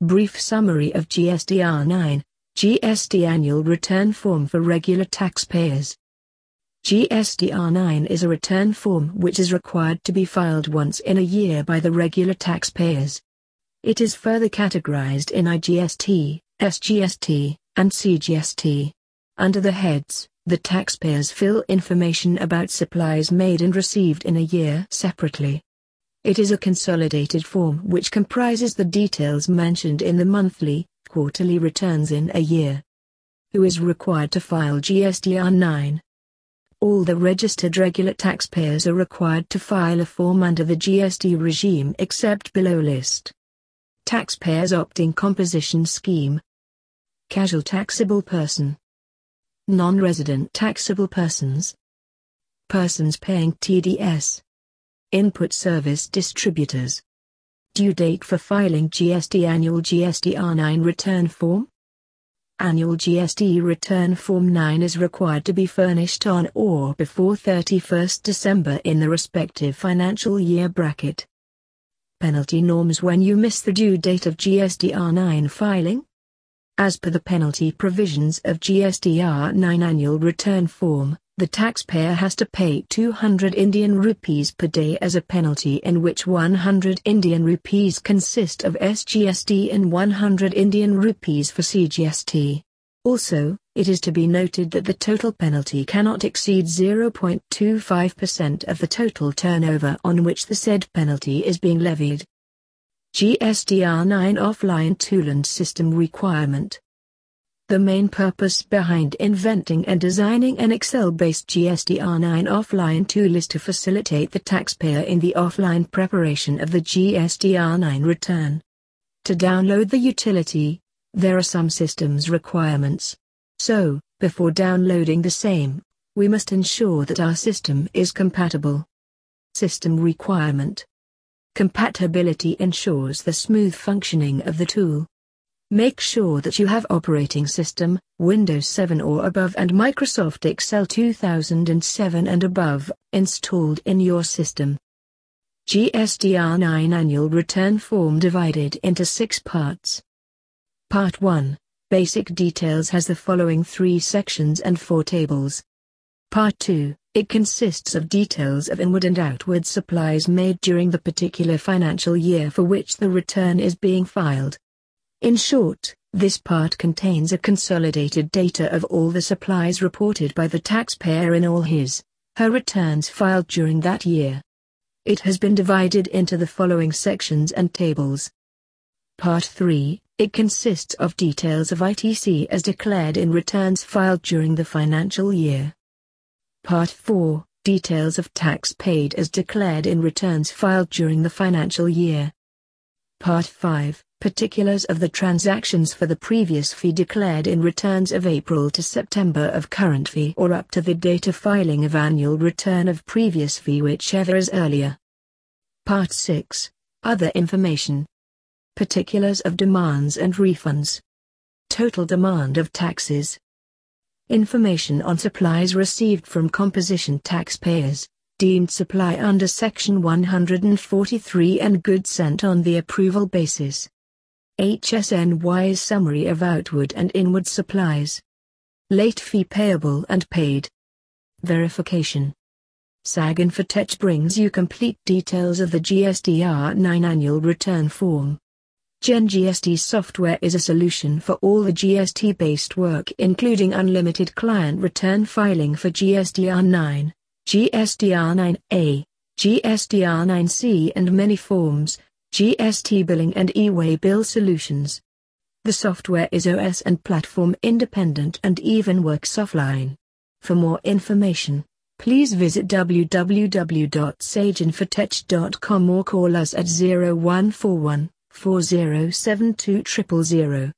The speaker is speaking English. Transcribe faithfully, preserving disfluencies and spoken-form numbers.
Brief summary of G S T R nine, G S T Annual Return Form for Regular Taxpayers. G S T R nine is a return form which is required to be filed once in a year by the regular taxpayers. It is further categorized in I G S T, S G S T, and C G S T. Under the heads, the taxpayers fill information about supplies made and received in a year separately. It is a consolidated form which comprises the details mentioned in the monthly, quarterly returns in a year. Who is required to file G S T R nine? All the registered regular taxpayers are required to file a form under the G S T regime except below list. Taxpayers opting composition scheme. Casual taxable person. Non-resident taxable persons. Persons paying T D S. Input service distributors. Due date for filing G S T Annual G S T R nine Return Form. Annual G S T Return Form nine is required to be furnished on or before thirty-first December in the respective financial year bracket. Penalty norms when you miss the due date of G S T R nine filing. As per the penalty provisions of G S T R nine Annual Return Form, the taxpayer has to pay two hundred Indian rupees per day as a penalty, in which one hundred Indian rupees consist of S G S T and one hundred Indian rupees for C G S T. Also, it is to be noted that the total penalty cannot exceed zero point two five percent of the total turnover on which the said penalty is being levied. G S T R nine Offline Tool and System Requirement. The main purpose behind inventing and designing an Excel-based G S T R nine offline tool is to facilitate the taxpayer in the offline preparation of the G S T R nine return. To download the utility, there are some systems requirements. So, before downloading the same, we must ensure that our system is compatible. System requirement. Compatibility ensures the smooth functioning of the tool. Make sure that you have operating system, Windows seven or above and Microsoft Excel two thousand seven and above, installed in your system. G S T R nine Annual Return Form divided into six parts. Part one, Basic Details, has the following three sections and four tables. Part two, it consists of details of inward and outward supplies made during the particular financial year for which the return is being filed. In short, this part contains a consolidated data of all the supplies reported by the taxpayer in all his, her returns filed during that year. It has been divided into the following sections and tables. Part three, it consists of details of I T C as declared in returns filed during the financial year. Part four, details of tax paid as declared in returns filed during the financial year. Part five, particulars of the transactions for the previous fee declared in returns of April to September of current fee or up to the date of filing of annual return of previous fee, whichever is earlier. Part six, other information. Particulars of demands and refunds. Total demand of taxes. Information on supplies received from composition taxpayers, deemed supply under Section one hundred forty-three and goods sent on the approval basis. H S N Y's summary of outward and inward supplies. Late fee payable and paid. Verification. SaginFotech brings you complete details of the G S T R nine Annual Return Form. Gen G S T software is a solution for all the G S T-based work, including unlimited client return filing for G S T R nine, G S T R nine A, G S T R nine C and many forms, G S T billing and e-way bill solutions. The software is O S and platform independent and even works offline. For more information, please visit w w w dot saginfotech dot com or call us at zero one four one, four zero seven two zero zero zero.